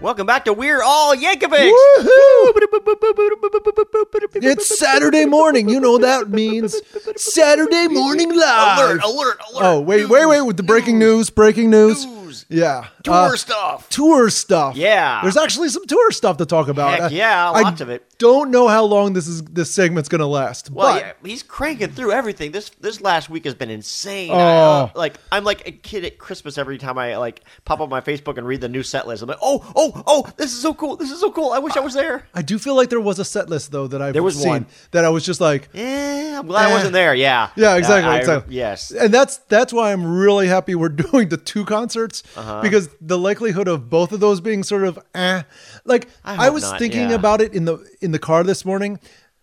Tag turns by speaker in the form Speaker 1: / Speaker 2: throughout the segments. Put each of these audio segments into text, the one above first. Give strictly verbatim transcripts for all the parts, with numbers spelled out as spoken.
Speaker 1: Welcome back to We're All Yankovics.
Speaker 2: It's Saturday morning. You know what that means. Saturday morning live.
Speaker 1: Alert, alert, alert.
Speaker 2: Oh, wait, wait, wait. With the breaking news, breaking news.
Speaker 1: News.
Speaker 2: Yeah.
Speaker 1: Tour
Speaker 2: Uh,
Speaker 1: stuff.
Speaker 2: Tour stuff.
Speaker 1: Yeah.
Speaker 2: There's actually some tour stuff to talk about.
Speaker 1: Heck yeah,
Speaker 2: I,
Speaker 1: lots
Speaker 2: I
Speaker 1: of it.
Speaker 2: Don't know how long this is. This segment's going to last.
Speaker 1: Well,
Speaker 2: but
Speaker 1: yeah, he's cranking through everything. This this last week has been insane.
Speaker 2: Oh.
Speaker 1: I, uh, like I'm like a kid at Christmas every time I like pop up my Facebook and read the new set list. I'm like, oh, oh, oh, this is so cool. This is so cool. I wish I was there.
Speaker 2: I do feel like there was a set list though that I've
Speaker 1: There was
Speaker 2: seen
Speaker 1: one.
Speaker 2: that I was just like,
Speaker 1: Yeah, I'm glad
Speaker 2: Eh.
Speaker 1: I wasn't there. Yeah.
Speaker 2: yeah, exactly,
Speaker 1: I- I-
Speaker 2: exactly.
Speaker 1: Yes.
Speaker 2: And that's that's why I'm really happy we're doing the two concerts
Speaker 1: Uh-huh.
Speaker 2: because the likelihood of both of those being sort of eh, like
Speaker 1: I
Speaker 2: I,
Speaker 1: hope
Speaker 2: was
Speaker 1: not,
Speaker 2: thinking
Speaker 1: yeah.
Speaker 2: about it in the in the car this morning.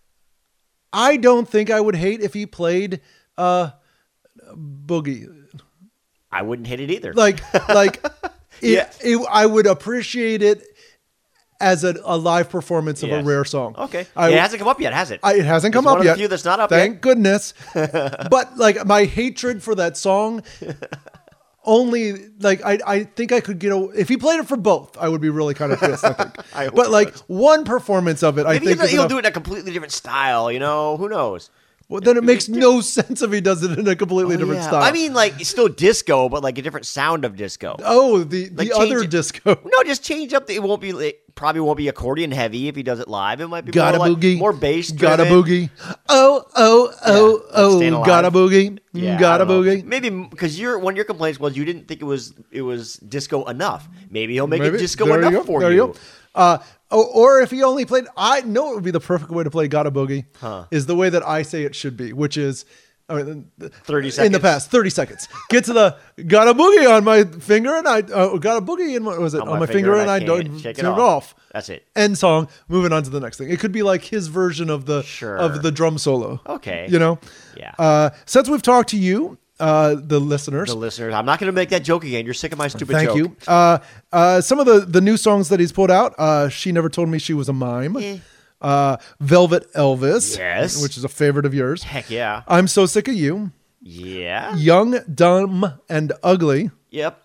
Speaker 2: I don't think I would hate if he played uh Boogie.
Speaker 1: I wouldn't hit it either.
Speaker 2: Like like it,
Speaker 1: Yeah.
Speaker 2: it, I would appreciate it as a, a live performance of
Speaker 1: Yes.
Speaker 2: a rare song.
Speaker 1: Okay.
Speaker 2: I,
Speaker 1: it hasn't come up yet, has it?
Speaker 2: I, it hasn't come
Speaker 1: It's
Speaker 2: up
Speaker 1: one of
Speaker 2: yet.
Speaker 1: the few that's not up
Speaker 2: Thank
Speaker 1: yet.
Speaker 2: goodness. But like my hatred for that song, only like I, I think I could get a, if he played it for both, I would be really kind of pissed. I think.
Speaker 1: I hope
Speaker 2: but
Speaker 1: he
Speaker 2: like
Speaker 1: does.
Speaker 2: one performance of it, I
Speaker 1: Maybe
Speaker 2: think
Speaker 1: he'll,
Speaker 2: is
Speaker 1: he'll
Speaker 2: enough.
Speaker 1: do it in a completely different style. You know, who knows?
Speaker 2: Well, then it makes no sense if he does it in a completely
Speaker 1: Oh,
Speaker 2: different
Speaker 1: yeah.
Speaker 2: style.
Speaker 1: I mean, like it's still disco, but like a different sound of disco.
Speaker 2: oh, the
Speaker 1: Like,
Speaker 2: the
Speaker 1: change
Speaker 2: other
Speaker 1: it-
Speaker 2: disco.
Speaker 1: No, just change up. The, it won't be. It probably won't be accordion heavy if he does it live. It might be
Speaker 2: Got a
Speaker 1: more, like,
Speaker 2: boogie,
Speaker 1: more bass.
Speaker 2: got a
Speaker 1: driven.
Speaker 2: boogie. Oh, oh, oh,
Speaker 1: Yeah, like Staying
Speaker 2: oh,
Speaker 1: Alive.
Speaker 2: got a boogie,
Speaker 1: Yeah,
Speaker 2: got
Speaker 1: I
Speaker 2: a
Speaker 1: don't know.
Speaker 2: boogie.
Speaker 1: Maybe because your one of your complaints was you didn't think it was it was disco enough. Maybe he'll make
Speaker 2: Maybe.
Speaker 1: it disco
Speaker 2: There
Speaker 1: enough
Speaker 2: you go.
Speaker 1: for
Speaker 2: there
Speaker 1: you.
Speaker 2: you go. Uh, or, or if he only played, I know it would be the perfect way to play "Got a Boogie"
Speaker 1: Huh.
Speaker 2: is the way that I say it should be, which is I mean,
Speaker 1: thirty
Speaker 2: in
Speaker 1: seconds
Speaker 2: the past, thirty seconds. Get to the "Got a Boogie" on my finger, and I uh, got a boogie in my, was it on, my, finger, and I, don't
Speaker 1: can't shake
Speaker 2: turn
Speaker 1: it
Speaker 2: it
Speaker 1: off.
Speaker 2: off.
Speaker 1: That's it.
Speaker 2: End song. Moving on to the next thing. It could be like his version of the
Speaker 1: Sure.
Speaker 2: of the drum solo.
Speaker 1: Okay.
Speaker 2: You know.
Speaker 1: Yeah.
Speaker 2: Uh, since we've talked to you, uh, the listeners,
Speaker 1: The listeners, I'm not going to make that joke again. You're sick of my stupid
Speaker 2: thank
Speaker 1: joke.
Speaker 2: you. Uh, uh, some of the, the new songs that he's put out. Uh, She Never Told Me She Was a Mime.
Speaker 1: Eh.
Speaker 2: Uh, Velvet Elvis.
Speaker 1: Yes.
Speaker 2: Which is a favorite of yours.
Speaker 1: Heck yeah.
Speaker 2: I'm So Sick of You.
Speaker 1: Yeah.
Speaker 2: Young, Dumb, and Ugly.
Speaker 1: Yep.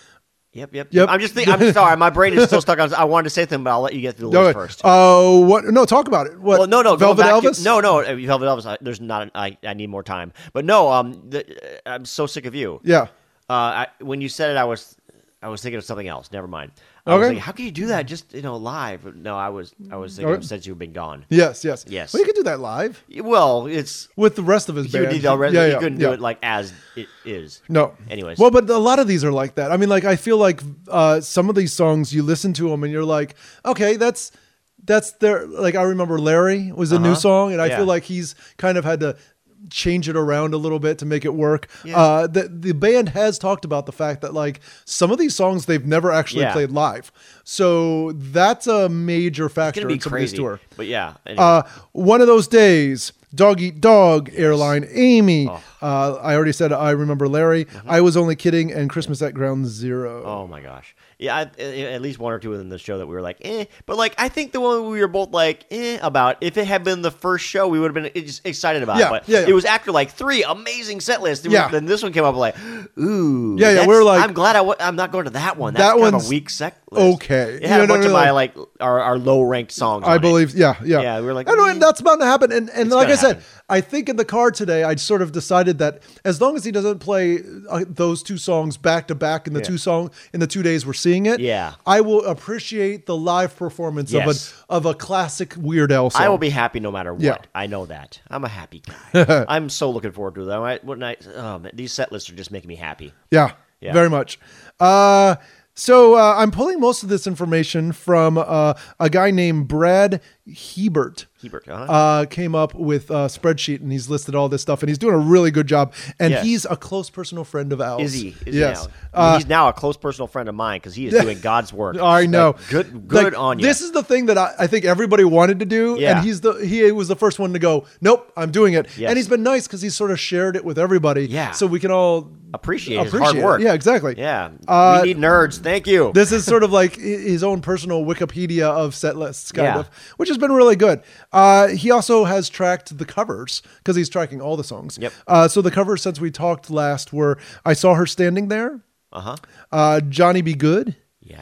Speaker 1: Yep, yep,
Speaker 2: Yep.
Speaker 1: I'm just thinking. I'm sorry. My brain is still stuck on. I wanted to say something, but I'll let you get through the list first.
Speaker 2: Oh, what? No, talk about it. What?
Speaker 1: Well, no, no, going
Speaker 2: Velvet
Speaker 1: back to-
Speaker 2: Elvis.
Speaker 1: no, no, uh, Velvet Elvis. I, there's not. An, I I need more time. But no, um, the, uh, I'm so sick of you.
Speaker 2: Yeah.
Speaker 1: Uh, I, when you said it, I was, I was thinking of something else. Never mind. I
Speaker 2: Okay.
Speaker 1: was thinking, how can you do that? Just you know, live? No, I was, I was thinking
Speaker 2: Okay.
Speaker 1: of since you've been gone.
Speaker 2: Yes. Yes.
Speaker 1: Yes.
Speaker 2: Well, you could do that live
Speaker 1: Well, it's
Speaker 2: with the rest of his
Speaker 1: you
Speaker 2: band.
Speaker 1: did already.
Speaker 2: Yeah,
Speaker 1: you
Speaker 2: yeah,
Speaker 1: couldn't
Speaker 2: yeah.
Speaker 1: do it like as it is.
Speaker 2: No.
Speaker 1: Anyways.
Speaker 2: Well, but a lot of these are like that. I mean, like I feel like uh, some of these songs you listen to them and you're like, okay, that's that's their. Like I remember Larry was a new
Speaker 1: Uh-huh.
Speaker 2: song, and I
Speaker 1: Yeah.
Speaker 2: feel like he's kind of had to change it around a little bit to make it work.
Speaker 1: Yeah.
Speaker 2: Uh, the the band has talked about the fact that like some of these songs they've never actually
Speaker 1: Yeah.
Speaker 2: played live, so that's a major
Speaker 1: It's
Speaker 2: factor
Speaker 1: gonna be
Speaker 2: in some of these
Speaker 1: crazy.
Speaker 2: tour.
Speaker 1: But yeah. Anyways.
Speaker 2: Uh, one of those days, Dog Eat Dog, Airline Amy.
Speaker 1: Oh.
Speaker 2: Uh, I already said I remember Larry. I was only kidding, and Christmas at Ground Zero.
Speaker 1: Oh my gosh. Yeah, I, at least one or two within the show that we were like, eh. But like, I think the one we were both like, eh, about. If it had been the first show, we would have been just excited about
Speaker 2: Yeah,
Speaker 1: it. But
Speaker 2: yeah, yeah.
Speaker 1: it was after like three amazing set lists.
Speaker 2: Yeah.
Speaker 1: Then this one came up like, ooh.
Speaker 2: Yeah, yeah,
Speaker 1: that's-
Speaker 2: we were like-
Speaker 1: I'm glad I w- I'm not going to that one. That's
Speaker 2: That
Speaker 1: kind of
Speaker 2: one's
Speaker 1: a weak set list.
Speaker 2: okay.
Speaker 1: It had
Speaker 2: No,
Speaker 1: a
Speaker 2: no,
Speaker 1: bunch
Speaker 2: no,
Speaker 1: of
Speaker 2: no.
Speaker 1: my like our, our low ranked songs.
Speaker 2: I
Speaker 1: on it.
Speaker 2: believe, yeah, yeah.
Speaker 1: Yeah, we were like,
Speaker 2: I know,
Speaker 1: eh.
Speaker 2: and that's about to happen. And, and like I
Speaker 1: gonna
Speaker 2: said,
Speaker 1: happen.
Speaker 2: I think in the car today, I sort of decided that as long as he doesn't play uh, those two songs back to back in the
Speaker 1: Yeah.
Speaker 2: two song in the two days we're seeing it,
Speaker 1: Yeah.
Speaker 2: I will appreciate the live performance
Speaker 1: Yes.
Speaker 2: of a of a classic Weird Al song.
Speaker 1: I will be happy no matter what.
Speaker 2: Yeah.
Speaker 1: I know that. I'm a happy guy. I'm so looking forward to them. I, when I, oh man, these set lists are just making me happy.
Speaker 2: Yeah,
Speaker 1: Yeah.
Speaker 2: very much. Uh, so uh, I'm pulling most of this information from uh, a guy named Brad Hebert.
Speaker 1: Hebert, huh?
Speaker 2: Uh, came up with a spreadsheet and he's listed all this stuff and he's doing a really good job. And
Speaker 1: Yes.
Speaker 2: he's a close personal friend of Al's.
Speaker 1: Is he? Is
Speaker 2: yes.
Speaker 1: He now?
Speaker 2: Uh,
Speaker 1: He's now a close personal friend of mine because he is doing God's work.
Speaker 2: I know.
Speaker 1: Like, good, good
Speaker 2: Like,
Speaker 1: on you.
Speaker 2: This is the thing that I, I think everybody wanted to do,
Speaker 1: Yeah.
Speaker 2: and he's the he was the first one to go. Nope, I'm doing it.
Speaker 1: Yes.
Speaker 2: And he's been nice because he's sort of shared it with everybody.
Speaker 1: Yeah.
Speaker 2: So we can all
Speaker 1: appreciate, his
Speaker 2: appreciate
Speaker 1: hard work.
Speaker 2: it. Yeah, exactly.
Speaker 1: Yeah.
Speaker 2: Uh,
Speaker 1: we need nerds. Thank you.
Speaker 2: This is sort of like hi- his own personal Wikipedia of set lists, kind
Speaker 1: Yeah.
Speaker 2: of, which has been really good. Uh, he also has tracked the covers because he's tracking all the songs.
Speaker 1: Yep.
Speaker 2: Uh, so the covers since we talked last were I Saw Her Standing There,
Speaker 1: Uh huh.
Speaker 2: uh, Johnny Be Good,
Speaker 1: Yeah.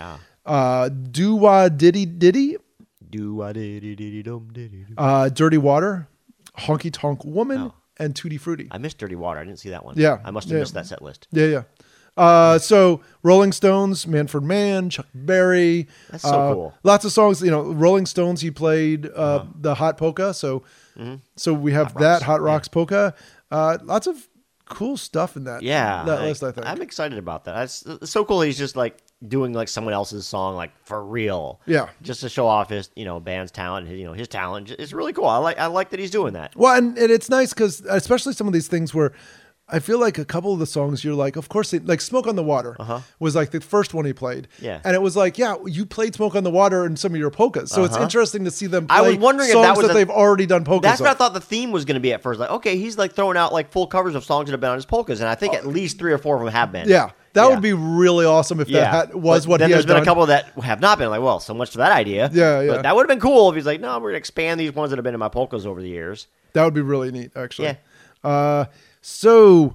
Speaker 2: uh, Do Wah Diddy Diddy,
Speaker 1: Do I diddy diddy dum diddy dum.
Speaker 2: uh, Dirty Water, Honky Tonk Woman,
Speaker 1: Oh.
Speaker 2: and Tutti Frutti.
Speaker 1: I missed Dirty Water. I didn't see that one.
Speaker 2: Yeah.
Speaker 1: I must have
Speaker 2: Yeah.
Speaker 1: missed that set list.
Speaker 2: Yeah, yeah. Uh, so Rolling Stones, Manfred Mann, Chuck Berry.
Speaker 1: That's so
Speaker 2: uh,
Speaker 1: cool.
Speaker 2: Lots of songs. You know, Rolling Stones. He played uh,
Speaker 1: Uh-huh.
Speaker 2: the Hot Polka. So,
Speaker 1: Mm-hmm.
Speaker 2: so we have
Speaker 1: Hot
Speaker 2: that
Speaker 1: Rocks,
Speaker 2: Hot Rocks Polka. Uh, lots of cool stuff in that.
Speaker 1: Yeah.
Speaker 2: that
Speaker 1: I,
Speaker 2: list. I think.
Speaker 1: I'm excited about that. It's, it's so cool. He's just like doing like someone else's song, like for real.
Speaker 2: Yeah.
Speaker 1: Just to show off his, you know, band's talent. His, you know, his talent. It's really cool. I like. I like that he's doing that.
Speaker 2: Well, and, and it's nice because especially some of these things where I feel like a couple of the songs you're like, of course, they, like Smoke on the Water
Speaker 1: Uh-huh.
Speaker 2: was like the first one he played.
Speaker 1: Yeah.
Speaker 2: And it was like, yeah, you played Smoke on the Water in some of your polkas. So it's
Speaker 1: Uh-huh.
Speaker 2: interesting to see them play
Speaker 1: I was wondering if
Speaker 2: songs
Speaker 1: that was
Speaker 2: that
Speaker 1: a-
Speaker 2: they've already done polkas
Speaker 1: That's what I
Speaker 2: of.
Speaker 1: thought the theme was going to be at first. Like, okay, he's like throwing out like full covers of songs that have been on his polkas, and I think at least three or four of them have been.
Speaker 2: Yeah. That
Speaker 1: Yeah.
Speaker 2: would be really awesome if
Speaker 1: Yeah,
Speaker 2: that had, was
Speaker 1: But
Speaker 2: what
Speaker 1: then
Speaker 2: he
Speaker 1: there's
Speaker 2: had
Speaker 1: been
Speaker 2: done.
Speaker 1: a couple that have not been. Like, well, so much for that idea.
Speaker 2: Yeah, yeah.
Speaker 1: But that would have been cool if he's like, no, we're gonna expand these ones that have been in my polkas over the years.
Speaker 2: That would be really neat, actually.
Speaker 1: Yeah.
Speaker 2: Uh, so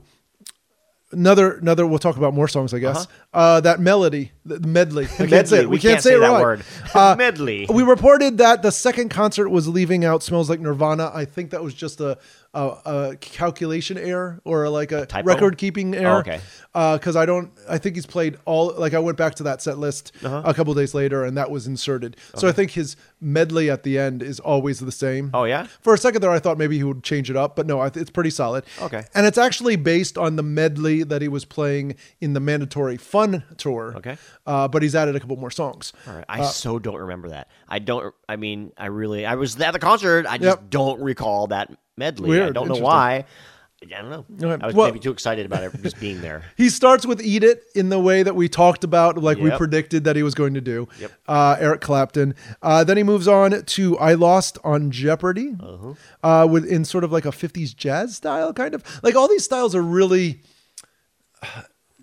Speaker 2: another another. We'll talk about more songs, I guess.
Speaker 1: Uh-huh.
Speaker 2: Uh, that melody, the medley. I can't
Speaker 1: Medley.
Speaker 2: say it.
Speaker 1: We
Speaker 2: We, can't,
Speaker 1: can't
Speaker 2: say,
Speaker 1: say
Speaker 2: it
Speaker 1: that
Speaker 2: right.
Speaker 1: word.
Speaker 2: Uh,
Speaker 1: Medley.
Speaker 2: We reported that the second concert was leaving out "Smells Like Nirvana." I think that was just a a, a calculation error or like a,
Speaker 1: typo?
Speaker 2: record keeping error.
Speaker 1: Oh, okay.
Speaker 2: Because I don't. I think he's played all. Like I went back to that set list
Speaker 1: Uh-huh.
Speaker 2: a couple days later, and that was inserted. So I think his medley at the end is always the same.
Speaker 1: Oh yeah.
Speaker 2: For a second there, I thought maybe he would change it up, but no, I th- it's pretty solid.
Speaker 1: Okay.
Speaker 2: And it's actually based on the medley that he was playing in the Mandatory Fun tour.
Speaker 1: Okay.
Speaker 2: Uh, but he's added a couple more songs.
Speaker 1: All right. I so don't remember that. I don't. I mean, I really. I was at the concert. I just
Speaker 2: Yep.
Speaker 1: don't recall that medley. I
Speaker 2: Weird.
Speaker 1: don't know
Speaker 2: Interesting.
Speaker 1: why. I don't know.
Speaker 2: Okay.
Speaker 1: I was
Speaker 2: Well-
Speaker 1: maybe too excited about it just being there.
Speaker 2: He starts with "Eat It" in the way that we talked about, like we
Speaker 1: Yep.
Speaker 2: predicted that he was going to do.
Speaker 1: Yep.
Speaker 2: Uh, Eric Clapton. Uh, then he moves on to "I Lost on Jeopardy,"
Speaker 1: Uh-huh.
Speaker 2: uh, with in sort of like a fifties jazz style, kind of. Like all these styles are really uh,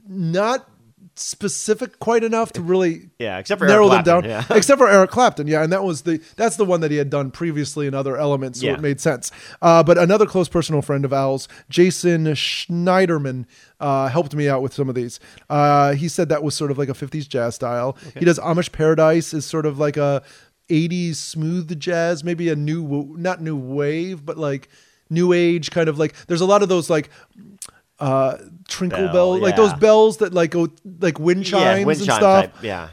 Speaker 2: not specific quite enough to really
Speaker 1: Yeah, except for
Speaker 2: narrow
Speaker 1: Eric
Speaker 2: them
Speaker 1: Clapton,
Speaker 2: down.
Speaker 1: yeah.
Speaker 2: Except for Eric Clapton, yeah, and that was the that's the one that he had done previously in other elements, so
Speaker 1: Yeah.
Speaker 2: it made sense. Uh, but another close personal friend of Al's, Jason Schneiderman, uh, helped me out with some of these. Uh, he said that was sort of like a fifties jazz style. He does Amish Paradise is sort of like a eighties smooth jazz, maybe a new not new wave, but like new age kind of like. There's a lot of those like. Uh, trinkle
Speaker 1: Bell,
Speaker 2: bell, like
Speaker 1: yeah.
Speaker 2: those bells that like go like wind chimes
Speaker 1: yeah, wind
Speaker 2: and
Speaker 1: chime
Speaker 2: stuff.
Speaker 1: type. Yeah.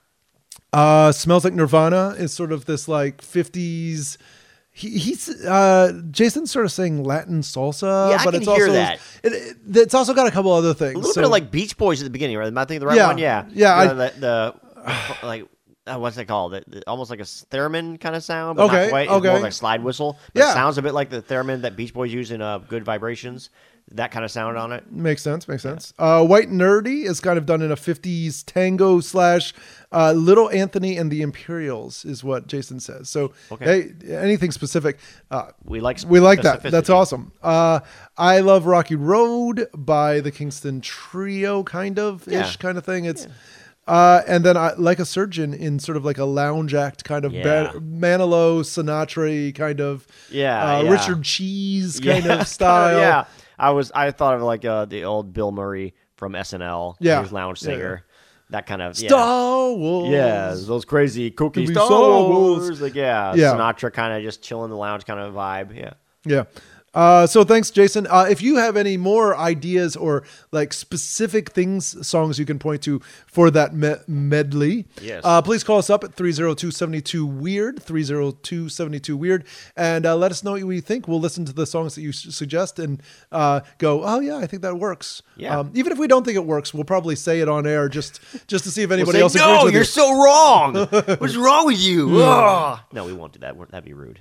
Speaker 2: Uh, Smells Like Nirvana is sort of this like fifties. He, he's uh, Jason's sort of saying Latin salsa,
Speaker 1: Yeah, I
Speaker 2: but
Speaker 1: can
Speaker 2: it's
Speaker 1: hear
Speaker 2: also
Speaker 1: that.
Speaker 2: It, it- it's also got a couple other things.
Speaker 1: A little
Speaker 2: So-
Speaker 1: bit of like Beach Boys at the beginning, right? Am I thinking the right
Speaker 2: Yeah.
Speaker 1: one? Yeah.
Speaker 2: Yeah, I-
Speaker 1: The, the, the like uh, what's it called? The- the- almost like a theremin kind of sound. But
Speaker 2: Okay,
Speaker 1: Not quite. It's
Speaker 2: okay.
Speaker 1: more like a slide whistle. But
Speaker 2: Yeah.
Speaker 1: It sounds a bit like the theremin that Beach Boys use in uh, Good Vibrations. That kind of sound on it.
Speaker 2: Makes sense. Makes sense. Uh, White Nerdy is kind of done in a fifties tango slash uh, Little Anthony and the Imperials is what Jason says. So
Speaker 1: Okay.
Speaker 2: hey, anything specific. Uh,
Speaker 1: We like
Speaker 2: We like that.
Speaker 1: specificity.
Speaker 2: That's awesome. Uh, I Love Rocky Road by the Kingston Trio, kind of ish
Speaker 1: Yeah.
Speaker 2: kind of thing. It's uh, and then I Like a Surgeon in sort of like a lounge act kind of
Speaker 1: Yeah.
Speaker 2: ba- Manilow Sinatra kind of
Speaker 1: Yeah,
Speaker 2: uh,
Speaker 1: yeah.
Speaker 2: Richard Cheese kind
Speaker 1: Yeah,
Speaker 2: of style.
Speaker 1: yeah. I was I thought of like uh, the old Bill Murray from S N L.
Speaker 2: Yeah.
Speaker 1: He was lounge
Speaker 2: Yeah, yeah.
Speaker 1: singer. That kind of yeah.
Speaker 2: Star Wars.
Speaker 1: Yeah, those crazy kooky
Speaker 2: Could be
Speaker 1: Star,
Speaker 2: Star
Speaker 1: Wars.
Speaker 2: Wars.
Speaker 1: Like yeah,
Speaker 2: Yeah.
Speaker 1: Sinatra kind of just chilling in the lounge kind of vibe. Yeah.
Speaker 2: Yeah. Uh, so thanks, Jason. Uh, if you have any more ideas or like specific things, songs you can point to for that me- medley,
Speaker 1: Yes.
Speaker 2: uh, please call us up at three oh two, seven two, weird, three oh two, seven two, weird, and uh, let us know what you think. We'll listen to the songs that you s- suggest and uh, go, oh yeah, I think that works.
Speaker 1: Yeah.
Speaker 2: Um, even if we don't think it works, we'll probably say it on air just just to see if anybody
Speaker 1: Say,
Speaker 2: else agrees
Speaker 1: no,
Speaker 2: with
Speaker 1: you're
Speaker 2: you.
Speaker 1: so wrong. What's wrong with you? Ugh." No, we won't do that. We're- That'd be rude.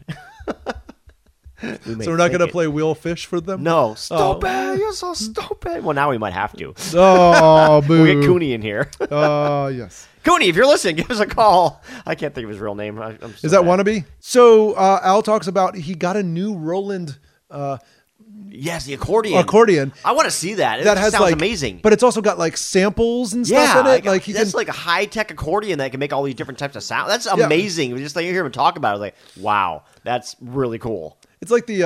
Speaker 1: We may
Speaker 2: So we're not
Speaker 1: think
Speaker 2: going to
Speaker 1: it.
Speaker 2: play Wheel Fish for them?
Speaker 1: No, stupid. You're so stupid. Well, now we might have to.
Speaker 2: Oh, boo.
Speaker 1: We'll get Cooney in here.
Speaker 2: Oh, yes.
Speaker 1: Cooney, if you're listening, give us a call. I can't think of his real name. I, I'm so
Speaker 2: Is that
Speaker 1: bad.
Speaker 2: Wannabe? So uh, Al talks about he got a new Roland uh,
Speaker 1: Yes, the accordion.
Speaker 2: accordion
Speaker 1: I want to see that. It
Speaker 2: that
Speaker 1: just
Speaker 2: has
Speaker 1: sounds
Speaker 2: like,
Speaker 1: amazing.
Speaker 2: but it's also got like samples and stuff
Speaker 1: yeah,
Speaker 2: in it.
Speaker 1: like,
Speaker 2: Like he
Speaker 1: that's
Speaker 2: can,
Speaker 1: like a high tech accordion that can make all these different types of sound. That's
Speaker 2: Yeah.
Speaker 1: amazing. Just like you hear him talk about it, like, wow, that's really cool.
Speaker 2: it's like the uh, s-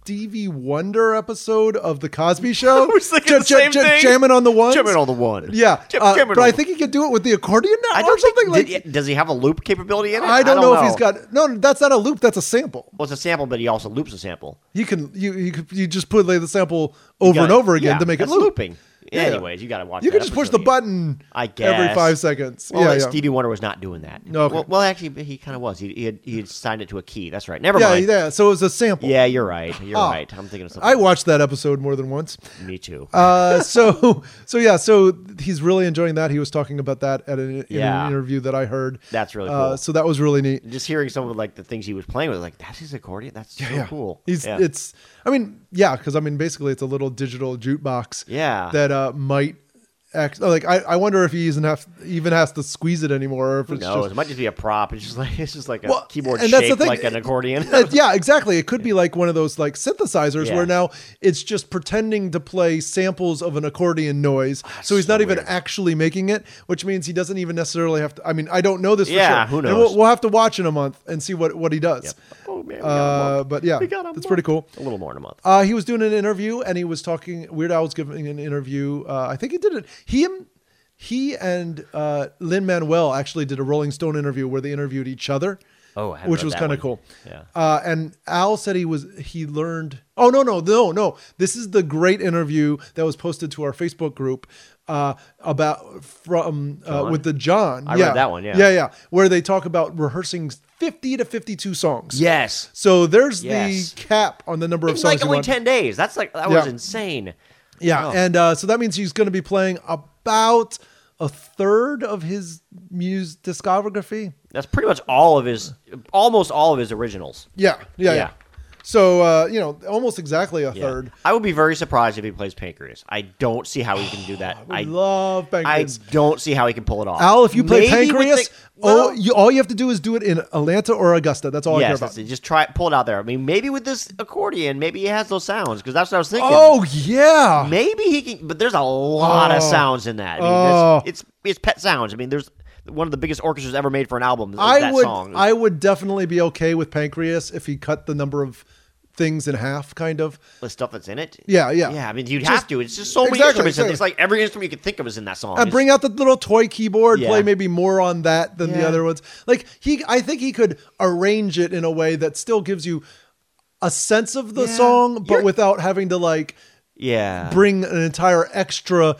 Speaker 2: Stevie Wonder episode of the Cosby Show.
Speaker 1: I was thinking the same thing.
Speaker 2: Jamming on the ones.
Speaker 1: Jamming on the one.
Speaker 2: Yeah,
Speaker 1: Jam-
Speaker 2: uh,
Speaker 1: jamming
Speaker 2: but
Speaker 1: on
Speaker 2: I
Speaker 1: the-
Speaker 2: think he could do it with the accordion now
Speaker 1: I
Speaker 2: or
Speaker 1: don't
Speaker 2: something.
Speaker 1: think,
Speaker 2: like.
Speaker 1: did- does he have a loop capability in it?
Speaker 2: I don't, know,
Speaker 1: know
Speaker 2: if he's got. No, that's not a loop. That's a sample.
Speaker 1: Well, it's a sample, but he also loops a sample.
Speaker 2: You can you you, could, you just put like, the sample over
Speaker 1: You
Speaker 2: and
Speaker 1: gotta-
Speaker 2: over again
Speaker 1: yeah,
Speaker 2: to make it
Speaker 1: that's
Speaker 2: loop.
Speaker 1: looping.
Speaker 2: Yeah.
Speaker 1: Anyways, you got to watch.
Speaker 2: You
Speaker 1: that
Speaker 2: could just push the
Speaker 1: episode.
Speaker 2: button.
Speaker 1: I guess
Speaker 2: every five seconds.
Speaker 1: Well,
Speaker 2: yeah,
Speaker 1: like
Speaker 2: yeah.
Speaker 1: Stevie Wonder was not doing that.
Speaker 2: Okay.
Speaker 1: Well, well, actually, he kind of was. He, he had he had signed it to a key. That's right. Never
Speaker 2: yeah,
Speaker 1: mind.
Speaker 2: yeah. So it was a sample.
Speaker 1: Yeah, you're right. You're
Speaker 2: Oh.
Speaker 1: right. I'm thinking of something.
Speaker 2: I watched that episode more than once.
Speaker 1: Me too.
Speaker 2: Uh, so so yeah, so he's really enjoying that. He was talking about that at an, in
Speaker 1: Yeah.
Speaker 2: an interview that I heard.
Speaker 1: That's really cool.
Speaker 2: Uh, so that was really neat.
Speaker 1: Just hearing some of like the things he was playing with, like that's his accordion. That's so
Speaker 2: yeah,
Speaker 1: cool.
Speaker 2: He's
Speaker 1: yeah.
Speaker 2: it's. I mean, yeah, because I mean, basically, it's a little digital jukebox.
Speaker 1: Yeah.
Speaker 2: That uh, might. Act, like I, I wonder if he even have even has to squeeze it anymore, or if
Speaker 1: Who
Speaker 2: it's
Speaker 1: knows?
Speaker 2: just
Speaker 1: it might just be a prop. It's just like it's just like a
Speaker 2: Well,
Speaker 1: keyboard
Speaker 2: and that's the
Speaker 1: shaped
Speaker 2: thing.
Speaker 1: like an accordion.
Speaker 2: Uh, yeah, exactly. It could be like one of those like synthesizers
Speaker 1: Yeah.
Speaker 2: where now it's just pretending to play samples of an accordion noise. so he's
Speaker 1: so
Speaker 2: not even
Speaker 1: weird.
Speaker 2: actually making it, which means he doesn't even necessarily have to. I mean, I don't know this for
Speaker 1: Yeah,
Speaker 2: sure.
Speaker 1: who
Speaker 2: And
Speaker 1: knows?
Speaker 2: we'll, we'll have to watch in a month and see what, what he does.
Speaker 1: Yep. Oh man, we got a
Speaker 2: Uh,
Speaker 1: month.
Speaker 2: but yeah,
Speaker 1: We got a
Speaker 2: that's
Speaker 1: month.
Speaker 2: pretty cool.
Speaker 1: A little more in a month.
Speaker 2: Uh, he was doing an interview and he was talking. Weird Al was giving an interview. Uh, I think he did it. He and he and uh, Lin Manuel actually did a Rolling Stone interview where they interviewed each other.
Speaker 1: Oh, I haven't
Speaker 2: which
Speaker 1: read
Speaker 2: was
Speaker 1: that
Speaker 2: kind of
Speaker 1: one.
Speaker 2: cool.
Speaker 1: Yeah.
Speaker 2: Uh, and Al said he was he learned. Oh no no no no! This is the great interview that was posted to our Facebook group uh, about from uh,
Speaker 1: John?
Speaker 2: with the John.
Speaker 1: I read
Speaker 2: yeah.
Speaker 1: that one, yeah.
Speaker 2: yeah, yeah, where they talk about rehearsing fifty to fifty-two songs.
Speaker 1: Yes.
Speaker 2: So there's
Speaker 1: Yes.
Speaker 2: the cap on the number of
Speaker 1: It's
Speaker 2: songs.
Speaker 1: like
Speaker 2: you
Speaker 1: only
Speaker 2: want.
Speaker 1: ten days. That's like that was
Speaker 2: Yeah.
Speaker 1: insane.
Speaker 2: Yeah,
Speaker 1: Oh.
Speaker 2: and uh, so that means he's going to be playing about a third of his music discography.
Speaker 1: That's pretty much all of his, almost all of his originals.
Speaker 2: Yeah, yeah, yeah.
Speaker 1: Yeah.
Speaker 2: So uh, you know, almost exactly a
Speaker 1: Yeah.
Speaker 2: third.
Speaker 1: I would be very surprised if he plays Pancreas. I don't see how he can do that.
Speaker 2: I
Speaker 1: I
Speaker 2: love
Speaker 1: I
Speaker 2: Pancreas.
Speaker 1: don't see how he can pull it off.
Speaker 2: Al, if you play
Speaker 1: Maybe with
Speaker 2: Pancreas,
Speaker 1: the- well,
Speaker 2: oh, you, all you have to do is do it in Atlanta or Augusta. That's all I care
Speaker 1: yes,
Speaker 2: about.
Speaker 1: that's it. Just try pull it out there. I mean, maybe with this accordion, maybe he has those sounds because that's what I was thinking.
Speaker 2: Oh yeah,
Speaker 1: Maybe he can, but there's a lot
Speaker 2: Oh.
Speaker 1: of sounds in that. I mean,
Speaker 2: Oh.
Speaker 1: it's, it's it's pet sounds. I mean, there's one of the biggest orchestras ever made for an album. Is
Speaker 2: I
Speaker 1: that
Speaker 2: would
Speaker 1: song.
Speaker 2: I would definitely be okay with Pancreas if he cut the number of things in half, kind of.
Speaker 1: the stuff that's in it.
Speaker 2: Yeah, yeah.
Speaker 1: yeah. I mean, you'd
Speaker 2: Just-
Speaker 1: have to. It's just so many
Speaker 2: Exactly,
Speaker 1: instruments.
Speaker 2: exactly.
Speaker 1: It's like every instrument you could think of is in that song.
Speaker 2: And bring out the little toy keyboard,
Speaker 1: Yeah.
Speaker 2: play maybe more on that than the
Speaker 1: Yeah.
Speaker 2: other ones. Like he, I think he could arrange it in a way that still gives you a sense of the
Speaker 1: Yeah.
Speaker 2: song, but
Speaker 1: You're-
Speaker 2: without having to like
Speaker 1: yeah.
Speaker 2: bring an entire extra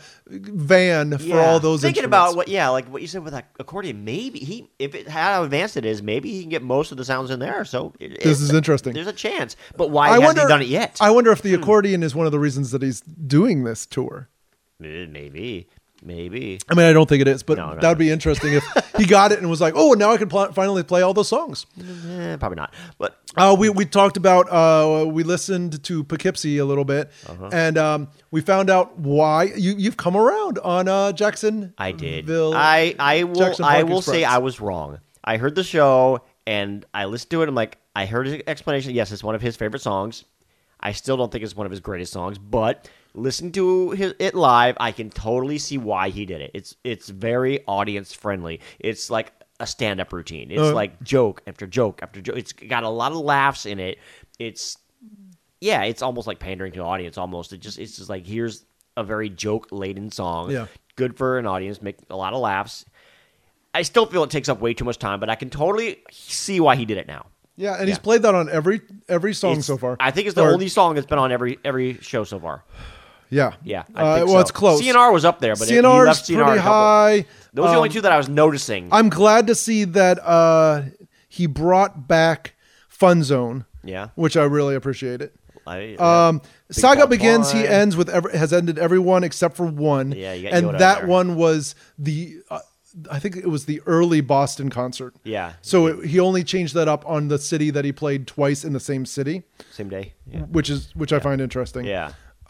Speaker 2: van for
Speaker 1: Yeah.
Speaker 2: all those.
Speaker 1: Thinking
Speaker 2: instruments.
Speaker 1: about what, yeah, like what you said with that accordion. Maybe he, if it how advanced it is, maybe he can get most of the sounds in there. So it,
Speaker 2: This
Speaker 1: it-
Speaker 2: is interesting.
Speaker 1: There's a chance, but why
Speaker 2: I
Speaker 1: hasn't
Speaker 2: wonder,
Speaker 1: he done it yet?
Speaker 2: I wonder if
Speaker 1: Hmm.
Speaker 2: the accordion is one of the reasons that he's doing this tour.
Speaker 1: Eh, maybe, maybe.
Speaker 2: I mean, I don't think it is, but
Speaker 1: No, no,
Speaker 2: that would be interesting if he got it and was like, "Oh, now I can pl- finally play all those songs."
Speaker 1: Eh, probably not. But
Speaker 2: Uh, we we talked about uh, we listened to Poughkeepsie a little bit,
Speaker 1: Uh-huh.
Speaker 2: and um, we found out why you you've come around on uh, Jackson.
Speaker 1: I did.
Speaker 2: Ville-
Speaker 1: I I will
Speaker 2: Jackson
Speaker 1: I
Speaker 2: Park
Speaker 1: will
Speaker 2: Express.
Speaker 1: say I was wrong. I heard the show and I listened to it. I'm like, I heard his explanation. Yes, it's one of his favorite songs. I still don't think it's one of his greatest songs, but listen to his, it live. I can totally see why he did it. It's it's very audience friendly. It's like a stand up routine. It's
Speaker 2: Uh.
Speaker 1: like joke after joke after joke. It's got a lot of laughs in it. It's yeah, it's almost like pandering to the audience. Almost it just it's just like here's a very joke laden song.
Speaker 2: Yeah.
Speaker 1: Good for an audience, make a lot of laughs. I still feel it takes up way too much time, but I can totally see why he did it now.
Speaker 2: Yeah, and he's
Speaker 1: Yeah.
Speaker 2: played that on every every song
Speaker 1: It's-
Speaker 2: so far.
Speaker 1: I think it's the
Speaker 2: Or-
Speaker 1: only song that's been on every every show so far.
Speaker 2: Yeah,
Speaker 1: Yeah, I
Speaker 2: Uh,
Speaker 1: think
Speaker 2: well,
Speaker 1: so.
Speaker 2: it's close.
Speaker 1: C N R was up there, but it,
Speaker 2: C
Speaker 1: he
Speaker 2: N R
Speaker 1: left
Speaker 2: is
Speaker 1: C N R
Speaker 2: pretty
Speaker 1: a couple-
Speaker 2: high.
Speaker 1: Those are the only
Speaker 2: Um,
Speaker 1: two that I was noticing.
Speaker 2: I'm glad to see that uh, he brought back Fun Zone,
Speaker 1: yeah,
Speaker 2: which I really appreciate it.
Speaker 1: I, yeah.
Speaker 2: Um,
Speaker 1: Big
Speaker 2: Saga
Speaker 1: Ball
Speaker 2: Begins. He
Speaker 1: Twine.
Speaker 2: ends with every, has ended every one except for one.
Speaker 1: Yeah, you got
Speaker 2: and
Speaker 1: Yoda
Speaker 2: that
Speaker 1: there.
Speaker 2: one was the uh, I think it was the early Boston concert.
Speaker 1: Yeah,
Speaker 2: So it, he only changed that up on the city that he played twice in the same city,
Speaker 1: same day. Yeah,
Speaker 2: which is which I find interesting.
Speaker 1: yeah.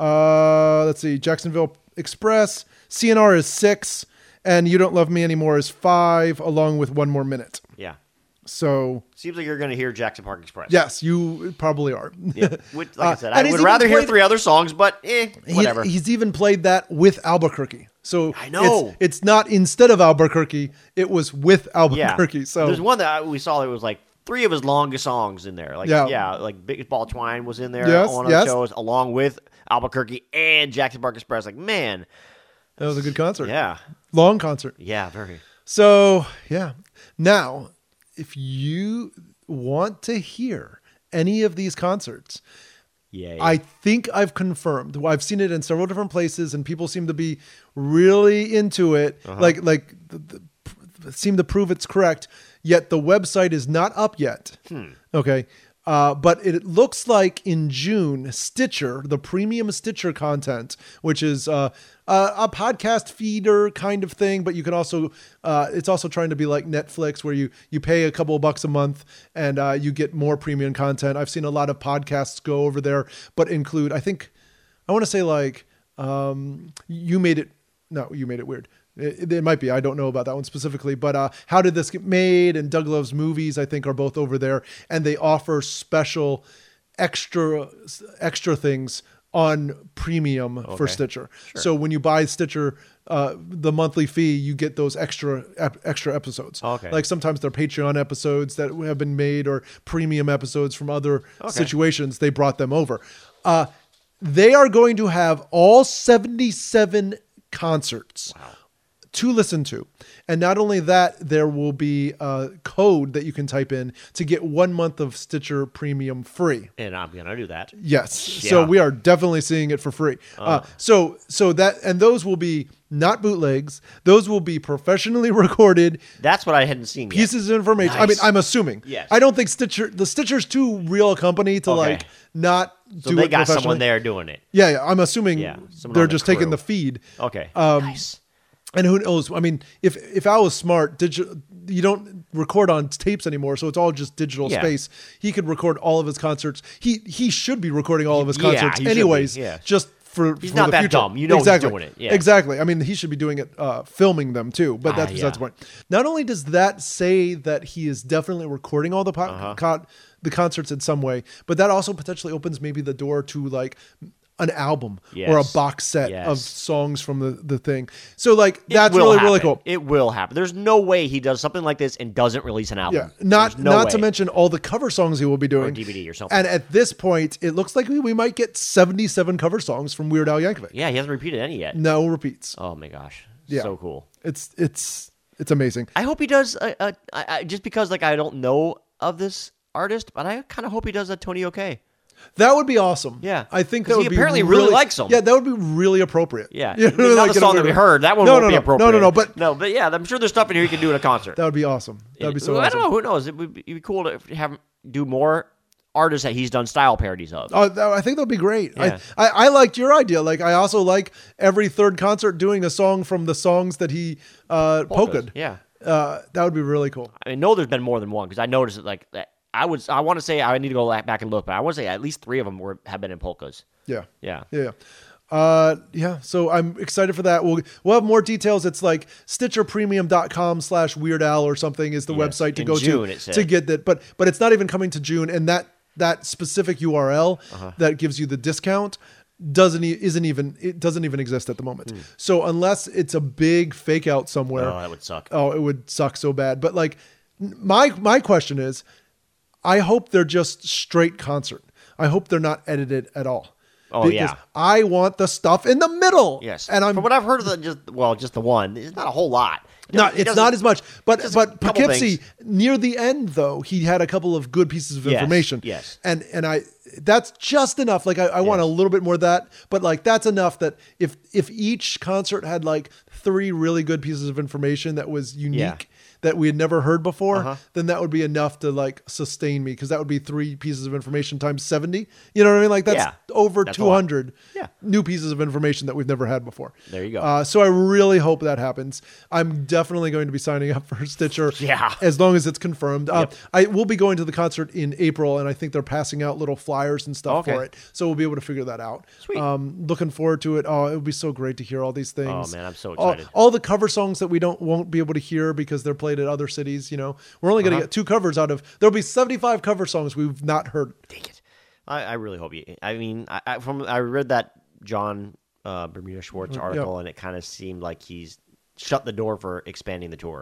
Speaker 2: Uh, let's see. Jacksonville Express. C N R is six, and You Don't Love Me Anymore is five, along with One More Minute.
Speaker 1: yeah.
Speaker 2: So
Speaker 1: Seems like you're going to hear Jackson Park Express.
Speaker 2: yes, you probably are.
Speaker 1: Yeah. Which, like I
Speaker 2: Uh,
Speaker 1: said,
Speaker 2: and
Speaker 1: I
Speaker 2: he's
Speaker 1: would
Speaker 2: even
Speaker 1: rather hear
Speaker 2: played-
Speaker 1: three other songs, but eh,
Speaker 2: He-
Speaker 1: whatever.
Speaker 2: he's even played that with Albuquerque. So
Speaker 1: I know.
Speaker 2: it's, it's not instead of Albuquerque; it was with
Speaker 1: yeah.
Speaker 2: Albuquerque. So
Speaker 1: there's one that I, we saw that was like three of his longest songs in there. Like
Speaker 2: Yeah.
Speaker 1: yeah, like Big Ball Twine was in there
Speaker 2: Yes,
Speaker 1: on one of
Speaker 2: yes.
Speaker 1: the shows, along with Albuquerque and Jackson Park Express. Like, man,
Speaker 2: That was a good concert.
Speaker 1: yeah,
Speaker 2: Long concert.
Speaker 1: yeah, very.
Speaker 2: So, yeah. Now, if you want to hear any of these concerts,
Speaker 1: Yeah,
Speaker 2: I think I've confirmed. Well, I've seen it in several different places, and people seem to be really into it.
Speaker 1: Uh-huh.
Speaker 2: Like, like the, the, seem to prove it's correct. Yet the website is not up yet.
Speaker 1: Hmm.
Speaker 2: Okay. Uh, but it looks like in June, Stitcher, the premium Stitcher content, which is uh, a, a podcast feeder kind of thing, but you can also, uh, it's also trying to be like Netflix, where you you pay a couple of bucks a month and uh, you get more premium content. I've seen a lot of podcasts go over there, but include, I think, I want to say like, um, you made it, no, you made it weird. It, it might be. I don't know about that one specifically, but uh, How Did This Get Made and Doug Loves Movies, I think, are both over there, and they offer special extra extra things on premium for
Speaker 1: Okay.
Speaker 2: Stitcher. So when you buy Stitcher, uh, the monthly fee, you get those extra ep- extra episodes.
Speaker 1: Okay.
Speaker 2: Like sometimes they're Patreon episodes that have been made or premium episodes from other
Speaker 1: Okay.
Speaker 2: situations. They brought them over. Uh, they are going to have all seventy-seven concerts to listen to. And not only that, there will be a code that you can type in to get one month of Stitcher Premium free.
Speaker 1: And I'm gonna do that.
Speaker 2: Yes. So
Speaker 1: Yeah.
Speaker 2: we are definitely seeing it for free. Uh, so so that and those will be not bootlegs. Those will be professionally recorded
Speaker 1: That's what I hadn't seen yet.
Speaker 2: pieces of information. I mean,
Speaker 1: Nice.
Speaker 2: I'm assuming.
Speaker 1: Yes.
Speaker 2: I don't think Stitcher the Stitcher's too real a company to
Speaker 1: Okay.
Speaker 2: like not
Speaker 1: So
Speaker 2: do
Speaker 1: they
Speaker 2: it
Speaker 1: got someone
Speaker 2: professionally.
Speaker 1: there doing it.
Speaker 2: Yeah, yeah. I'm assuming
Speaker 1: Yeah, someone
Speaker 2: they're
Speaker 1: on the
Speaker 2: just taking
Speaker 1: crew.
Speaker 2: the feed.
Speaker 1: Okay.
Speaker 2: Um,
Speaker 1: nice.
Speaker 2: And who knows? I mean, if if Al was smart, digital, you don't record on tapes anymore, so it's all just digital
Speaker 1: Yeah.
Speaker 2: space. He could record all of his concerts. He he should be recording all of his
Speaker 1: Yeah,
Speaker 2: concerts
Speaker 1: he should be,
Speaker 2: anyways.
Speaker 1: yeah.
Speaker 2: Just for
Speaker 1: He's
Speaker 2: for
Speaker 1: not
Speaker 2: the
Speaker 1: that
Speaker 2: future.
Speaker 1: dumb. You know he's
Speaker 2: exactly.
Speaker 1: doing it. Yeah.
Speaker 2: Exactly. I mean, he should be doing it, uh, filming them too. But that's
Speaker 1: Ah,
Speaker 2: besides
Speaker 1: yeah.
Speaker 2: the point. Not only does that say that he is definitely recording all the po-
Speaker 1: Uh-huh.
Speaker 2: co- the concerts in some way, but that also potentially opens maybe the door to like an album or a
Speaker 1: Yes.
Speaker 2: box set
Speaker 1: Yes.
Speaker 2: of songs from the, the thing. So like
Speaker 1: It
Speaker 2: that's
Speaker 1: will
Speaker 2: really really
Speaker 1: happen.
Speaker 2: cool.
Speaker 1: It will happen. There's no way he does something like this and doesn't release an album.
Speaker 2: Yeah, not
Speaker 1: There's no
Speaker 2: not to
Speaker 1: way.
Speaker 2: mention all the cover songs he will be doing,
Speaker 1: D V D or something.
Speaker 2: And at this point, it looks like we, we might get seventy-seven cover songs from Weird Al Yankovic.
Speaker 1: Yeah, he hasn't repeated any yet.
Speaker 2: No repeats.
Speaker 1: Oh my gosh,
Speaker 2: Yeah.
Speaker 1: so cool.
Speaker 2: It's it's it's amazing.
Speaker 1: I hope he does. A, a, I, I, just because like I don't know of this artist, but I kind of hope he does a Tony O'Kay.
Speaker 2: That would be awesome.
Speaker 1: Yeah.
Speaker 2: I think
Speaker 1: 'Cause
Speaker 2: that
Speaker 1: he
Speaker 2: would be
Speaker 1: apparently really likes 'em.
Speaker 2: Yeah, that would be really appropriate.
Speaker 1: Yeah,
Speaker 2: You
Speaker 1: I
Speaker 2: know,
Speaker 1: mean, not
Speaker 2: like
Speaker 1: the
Speaker 2: in a
Speaker 1: song that
Speaker 2: weird
Speaker 1: we
Speaker 2: way.
Speaker 1: heard. That one
Speaker 2: no,
Speaker 1: won't
Speaker 2: no,
Speaker 1: be
Speaker 2: no.
Speaker 1: appropriate.
Speaker 2: No, no, no. But
Speaker 1: no, but yeah, I'm sure there's stuff in here he can do in a concert.
Speaker 2: that would be awesome. That would be so
Speaker 1: I
Speaker 2: awesome.
Speaker 1: don't know. Who knows? It would be, it'd be cool to have him do more artists that he's done style parodies of.
Speaker 2: Oh, that, I think that would be great.
Speaker 1: Yeah.
Speaker 2: I, I, I liked your idea. Like, I also like every third concert doing a song from the songs that he uh,
Speaker 1: Polkas,
Speaker 2: polka'd.
Speaker 1: Yeah.
Speaker 2: Uh, that would be really cool.
Speaker 1: I know there's been more than one because I noticed it like that. I would. I want to say I need to go back and look, but I want to say at least three of them were have been in polkas.
Speaker 2: Yeah.
Speaker 1: Yeah.
Speaker 2: Yeah. Uh, yeah. So I'm excited for that. We'll, we'll have more details. It's like stitcherpremium.com slash Weird Al or something is the
Speaker 1: Yes.
Speaker 2: website to
Speaker 1: In
Speaker 2: go
Speaker 1: June,
Speaker 2: to
Speaker 1: it said.
Speaker 2: to get that. But, but it's not even coming to June. And that, that specific U R L
Speaker 1: Uh-huh.
Speaker 2: that gives you the discount doesn't, e- isn't even, it doesn't even exist at the moment. So unless it's a big fake out somewhere,
Speaker 1: Oh, that would suck.
Speaker 2: oh, it would suck so bad. But like n- my, my question is, I hope they're just straight concert. I hope they're not edited at all.
Speaker 1: Oh,
Speaker 2: Because
Speaker 1: yeah.
Speaker 2: I want the stuff in the middle.
Speaker 1: Yes.
Speaker 2: And I'm
Speaker 1: from what I've heard of the just well, just the one. It's not a whole lot. It
Speaker 2: not
Speaker 1: doesn't- it
Speaker 2: it's
Speaker 1: doesn't-
Speaker 2: not as much. But
Speaker 1: just a
Speaker 2: but
Speaker 1: couple
Speaker 2: Poughkeepsie
Speaker 1: things.
Speaker 2: near the end though, he had a couple of good pieces of
Speaker 1: Yes,
Speaker 2: information.
Speaker 1: yes.
Speaker 2: And and I that's just enough. Like I, I want a
Speaker 1: Yes.
Speaker 2: little bit more of that, but like that's enough that if if each concert had like three really good pieces of information that was unique
Speaker 1: Yeah.
Speaker 2: that we had never heard before,
Speaker 1: Uh-huh.
Speaker 2: then that would be enough to like sustain me because that would be three pieces of information times seventy. You know what I mean? Like that's
Speaker 1: Yeah.
Speaker 2: over
Speaker 1: That's a lot.
Speaker 2: two hundred
Speaker 1: Yeah.
Speaker 2: new pieces of information that we've never had before.
Speaker 1: There you go.
Speaker 2: Uh, so I really hope that happens. I'm definitely going to be signing up for Stitcher.
Speaker 1: Yeah.
Speaker 2: As long as it's confirmed. Uh,
Speaker 1: Yep.
Speaker 2: I will be going to the concert in April, and I think they're passing out little flyers and stuff
Speaker 1: Okay.
Speaker 2: for it. So we'll be able to figure that out.
Speaker 1: Sweet.
Speaker 2: Um, looking forward to it. Oh, it would be so great to hear all these things.
Speaker 1: Oh, man, I'm so
Speaker 2: All-
Speaker 1: excited.
Speaker 2: All, the cover songs that we don't won't be able to hear because they're played at other cities. You know, we're only going to
Speaker 1: Uh-huh.
Speaker 2: get two covers out of. There'll be seventy-five cover songs we've not heard.
Speaker 1: Dang it. I, I really hope you. I mean, I, I from I read that John uh, Bermuda Schwartz article, and it kind of seemed like he's shut the door for expanding the tour.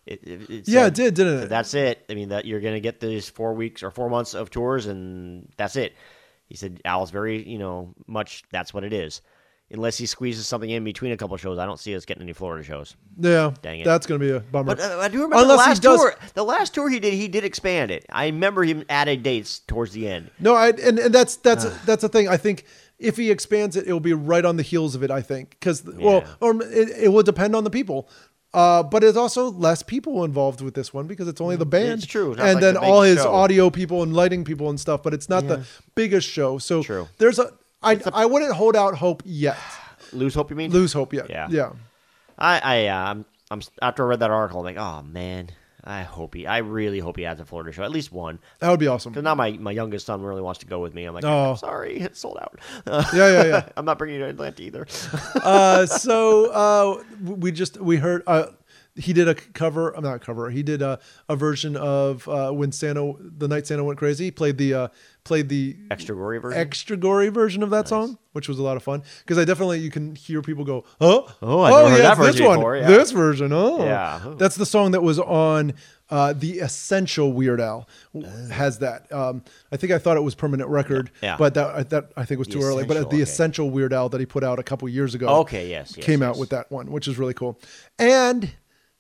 Speaker 1: It, it, it
Speaker 2: Yeah,
Speaker 1: said,
Speaker 2: it did, didn't
Speaker 1: so
Speaker 2: it?
Speaker 1: That's it. I mean, that you're going to get these four weeks or four months of tours, and that's it. He said Al's very, you know, much. That's what it is. Unless he squeezes something in between a couple shows, I don't see us getting any Florida shows.
Speaker 2: Yeah,
Speaker 1: Dang it.
Speaker 2: that's going to be a bummer.
Speaker 1: But uh, I do remember
Speaker 2: Unless
Speaker 1: the
Speaker 2: he
Speaker 1: last
Speaker 2: does-
Speaker 1: tour. The last tour he did, he did expand it. I remember him added dates towards the end.
Speaker 2: No, I and, and that's that's that's the thing. I think if he expands it, it will be right on the heels of it. I think because well,
Speaker 1: Yeah.
Speaker 2: or it, it will depend on the people. Uh, but it's also less people involved with this one because it's only the band.
Speaker 1: It's true. It's not
Speaker 2: And
Speaker 1: like
Speaker 2: then
Speaker 1: the big
Speaker 2: all his
Speaker 1: show.
Speaker 2: audio people and lighting people and stuff. But it's not the biggest show. So
Speaker 1: True.
Speaker 2: there's a I I wouldn't hold out hope yet.
Speaker 1: Lose hope, you mean?
Speaker 2: Lose hope yet.
Speaker 1: Yeah.
Speaker 2: Yeah.
Speaker 1: I, I, uh, I'm, I'm. After I read that article, I'm like, oh man, I hope he. I really hope he adds a Florida show, at least one.
Speaker 2: That would be awesome.
Speaker 1: Because now my, my youngest son really wants to go with me. I'm like,
Speaker 2: Oh.
Speaker 1: I'm sorry, it's sold out.
Speaker 2: Yeah, yeah, yeah.
Speaker 1: I'm not bringing you to Atlanta either.
Speaker 2: uh, so uh, we just we heard uh, he did a cover. I'm not a cover. He did a, a version of uh, when Santa the night Santa went crazy. He played the uh, played the
Speaker 1: Extra gory version.
Speaker 2: extra gory version of that song, which was a lot of fun because I definitely you can hear people go, oh,
Speaker 1: Oh, I've never heard that
Speaker 2: it's this
Speaker 1: version
Speaker 2: one,
Speaker 1: before, yeah.
Speaker 2: this version, oh,
Speaker 1: Yeah. Oh.
Speaker 2: That's the song that was on uh, the Essential Weird Al has that. Um, I think I thought it was Permanent Record,
Speaker 1: Yeah.
Speaker 2: but that that I think was
Speaker 1: The
Speaker 2: too early. But
Speaker 1: Essential,
Speaker 2: the
Speaker 1: okay.
Speaker 2: Essential Weird Al that he put out a couple years ago,
Speaker 1: Okay, yes, yes,
Speaker 2: came
Speaker 1: yes.
Speaker 2: out with that one, which is really cool. And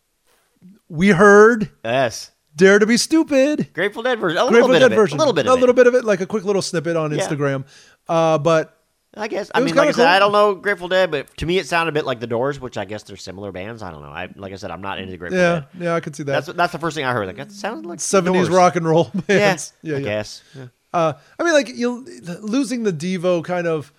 Speaker 2: we heard
Speaker 1: Yes.
Speaker 2: Dare to Be Stupid.
Speaker 1: Grateful Dead version. A little
Speaker 2: Grateful
Speaker 1: bit
Speaker 2: Dead
Speaker 1: of it.
Speaker 2: version.
Speaker 1: A little bit of
Speaker 2: a
Speaker 1: it.
Speaker 2: little bit of it, like a quick little snippet on
Speaker 1: Yeah.
Speaker 2: Instagram. Uh, but
Speaker 1: I guess. I
Speaker 2: was
Speaker 1: mean, like I
Speaker 2: kinda
Speaker 1: said,
Speaker 2: cool.
Speaker 1: I don't know Grateful Dead, but to me it sounded a bit like The Doors, which I guess they're similar bands. I don't know. I like I said, I'm not into Grateful
Speaker 2: yeah,
Speaker 1: Dead.
Speaker 2: yeah, I could see that.
Speaker 1: That's that's the first thing I heard. Like that sounded like The
Speaker 2: seventies
Speaker 1: Doors.
Speaker 2: rock and roll
Speaker 1: Yeah,
Speaker 2: bands.
Speaker 1: I
Speaker 2: Yeah, yeah.
Speaker 1: guess. Yeah.
Speaker 2: Uh, I mean, like you losing the Devo kind of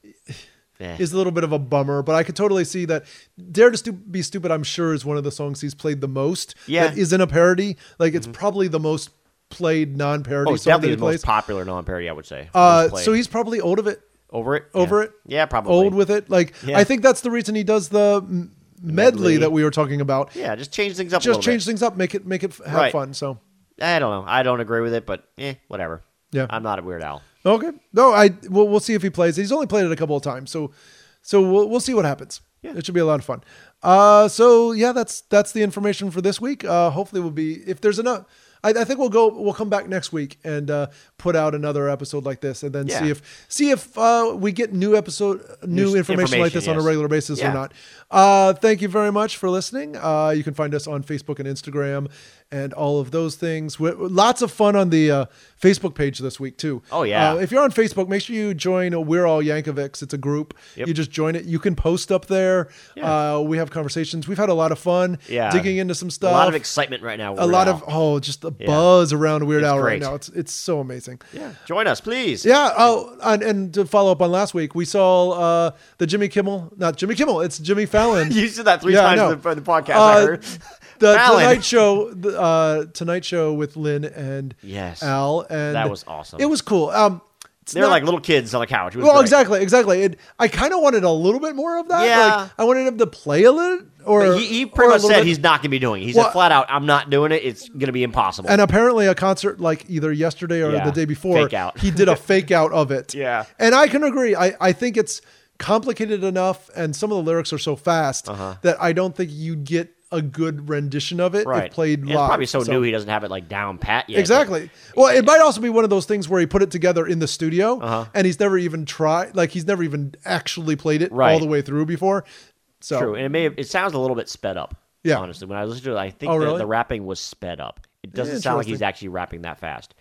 Speaker 1: Yeah.
Speaker 2: is a little bit of a bummer, but I could totally see that Dare to Stu- Be Stupid, I'm sure, is one of the songs he's played the most.
Speaker 1: Yeah.
Speaker 2: That isn't a parody. Like, it's probably the most played non-parody
Speaker 1: Oh, it's
Speaker 2: song that
Speaker 1: definitely
Speaker 2: he
Speaker 1: the
Speaker 2: plays.
Speaker 1: most popular non-parody, I would say.
Speaker 2: Uh,
Speaker 1: Most played.
Speaker 2: so he's probably old of it,
Speaker 1: over it.
Speaker 2: over
Speaker 1: yeah.
Speaker 2: it,
Speaker 1: Yeah, probably
Speaker 2: old with it. Like,
Speaker 1: Yeah.
Speaker 2: I think that's the reason he does the m- medley,
Speaker 1: medley.
Speaker 2: that we were talking about.
Speaker 1: Yeah, just change things up. a
Speaker 2: Just
Speaker 1: little
Speaker 2: change
Speaker 1: bit.
Speaker 2: things up, make it make it f- have
Speaker 1: Right.
Speaker 2: fun. So
Speaker 1: I don't know. I don't agree with it, but eh, whatever.
Speaker 2: Yeah.
Speaker 1: I'm not a Weird Al.
Speaker 2: okay, no, I we'll, we'll see if he plays. He's only played it a couple of times, so so we'll we'll see what happens.
Speaker 1: Yeah.
Speaker 2: It should be a lot of fun. Uh, so yeah, that's that's the information for this week. Uh, hopefully we'll be if there's enough. I, I think we'll go. We'll come back next week and uh, put out another episode like this, and then
Speaker 1: Yeah.
Speaker 2: see if see if uh, we get new episode, new,
Speaker 1: New
Speaker 2: information, like
Speaker 1: information,
Speaker 2: this on a
Speaker 1: yes.
Speaker 2: regular basis
Speaker 1: Yeah.
Speaker 2: or not. Uh, thank you very much for listening. Uh, you can find us on Facebook and Instagram and all of those things. We, lots of fun on the uh, Facebook page this week too.
Speaker 1: Oh, yeah.
Speaker 2: Uh, if you're on Facebook, make sure you join We're All Yankovics. It's a group.
Speaker 1: Yep.
Speaker 2: You just join it. You can post up there.
Speaker 1: Yeah.
Speaker 2: Uh, we have conversations. We've had a lot of fun
Speaker 1: Yeah.
Speaker 2: digging into some
Speaker 1: A
Speaker 2: stuff.
Speaker 1: lot of excitement right now. with
Speaker 2: a
Speaker 1: Weird
Speaker 2: lot
Speaker 1: Al.
Speaker 2: of oh, just the
Speaker 1: Yeah.
Speaker 2: buzz around Weird
Speaker 1: It's
Speaker 2: Al right
Speaker 1: great.
Speaker 2: now. It's it's so amazing.
Speaker 1: Yeah. Join us, please.
Speaker 2: Yeah. Oh, and, and to follow up on last week, we saw uh, the Jimmy Kimmel, not Jimmy Kimmel, it's Jimmy Fallon.
Speaker 1: You said that three
Speaker 2: Yeah, I
Speaker 1: times
Speaker 2: know.
Speaker 1: in the, in the podcast. I
Speaker 2: Uh,
Speaker 1: heard.
Speaker 2: the
Speaker 1: Fallon.
Speaker 2: Tonight Show, the uh, Tonight Show with Lynn and
Speaker 1: Yes.
Speaker 2: Al, and
Speaker 1: That was awesome.
Speaker 2: It was cool. Um, it's
Speaker 1: They were
Speaker 2: not-
Speaker 1: like little kids on a couch. It was
Speaker 2: well,
Speaker 1: great.
Speaker 2: exactly, exactly. It, I kind of wanted a little bit more of that.
Speaker 1: Yeah.
Speaker 2: Like, I wanted him to play a little, or
Speaker 1: But he, he
Speaker 2: or
Speaker 1: pretty
Speaker 2: a
Speaker 1: much
Speaker 2: little
Speaker 1: said
Speaker 2: bit.
Speaker 1: he's not going to be doing it. He
Speaker 2: Well-
Speaker 1: said flat out, I'm not doing it. It's going to be impossible.
Speaker 2: And apparently, a concert like either yesterday or
Speaker 1: Yeah.
Speaker 2: the day before,
Speaker 1: Fake out.
Speaker 2: he did a fake out of it.
Speaker 1: Yeah.
Speaker 2: and I can agree. I, I think it's complicated enough, and some of the lyrics are so fast
Speaker 1: Uh-huh.
Speaker 2: that I don't think you'd get a good rendition of it
Speaker 1: right.
Speaker 2: if played
Speaker 1: And
Speaker 2: live.
Speaker 1: It's probably so, new he doesn't have it like down pat yet.
Speaker 2: Exactly. Well, it might also be one of those things where he put it together in the studio,
Speaker 1: Uh-huh.
Speaker 2: and he's never even tried. Like he's never even actually played it all
Speaker 1: Right.
Speaker 2: the way through before. So
Speaker 1: True. And it may have, it sounds a little bit sped up.
Speaker 2: Yeah.
Speaker 1: Honestly, when I listened to it, I think
Speaker 2: Oh,
Speaker 1: the,
Speaker 2: really?
Speaker 1: the rapping was sped up. It doesn't sound like he's
Speaker 2: Interesting.
Speaker 1: actually rapping that fast.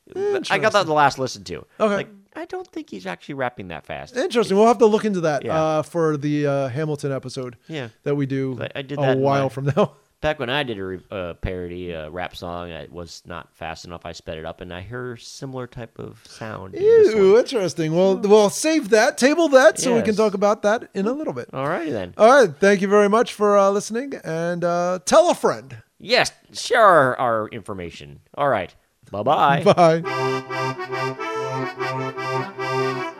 Speaker 1: I got that the last listen to.
Speaker 2: Okay.
Speaker 1: Like, I don't think he's actually rapping that fast.
Speaker 2: Interesting. We'll have to look into that
Speaker 1: Yeah.
Speaker 2: uh, for the uh, Hamilton episode
Speaker 1: Yeah.
Speaker 2: that we do
Speaker 1: I- I did
Speaker 2: a
Speaker 1: that in
Speaker 2: while
Speaker 1: my-
Speaker 2: from now.
Speaker 1: Back when I did a re- uh, parody uh, rap song, it was not fast enough. I sped it up, and I hear similar type of sound. in this
Speaker 2: Ew,
Speaker 1: one.
Speaker 2: interesting. Well, we'll save that, table that, so we can
Speaker 1: Yes.
Speaker 2: talk about that in a little bit.
Speaker 1: All righty then.
Speaker 2: All right. Thank you very much for uh, listening, and uh, tell a friend.
Speaker 1: Yes, share our, our information. All right. Bye-bye.
Speaker 2: Bye.